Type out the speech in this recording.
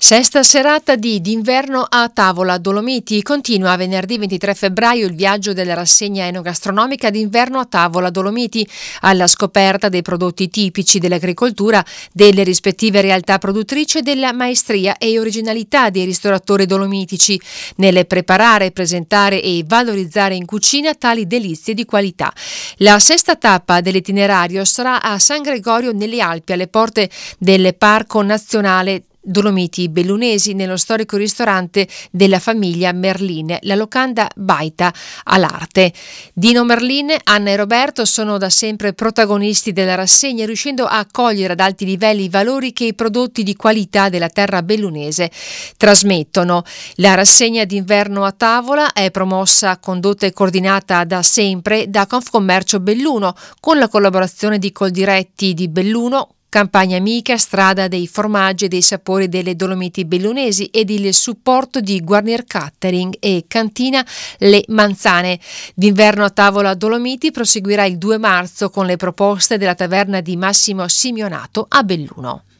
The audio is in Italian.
Sesta serata d'inverno a tavola Dolomiti. Continua venerdì 23 febbraio il viaggio della rassegna enogastronomica d'inverno a tavola Dolomiti, alla scoperta dei prodotti tipici dell'agricoltura, delle rispettive realtà produttrici e della maestria e originalità dei ristoratori dolomitici nel preparare, presentare e valorizzare in cucina tali delizie di qualità. La sesta tappa dell'itinerario sarà a San Gregorio nelle Alpi, alle porte del Parco Nazionale Dolomiti Bellunesi, nello storico ristorante della famiglia Merlin, la locanda Baita all'Arte. Dino Merlin, Anna e Roberto sono da sempre protagonisti della rassegna, riuscendo a cogliere ad alti livelli i valori che i prodotti di qualità della terra bellunese trasmettono. La rassegna d'inverno a tavola è promossa, condotta e coordinata da sempre da Confcommercio Belluno, con la collaborazione di Coldiretti di Belluno, Campagna Amica, Strada dei Formaggi e dei Sapori delle Dolomiti Bellunesi, ed il supporto di Guarnier Catering e Cantina Le Manzane. D'inverno a tavola Dolomiti proseguirà il 2 marzo con le proposte della taverna di Massimo Simionato a Belluno.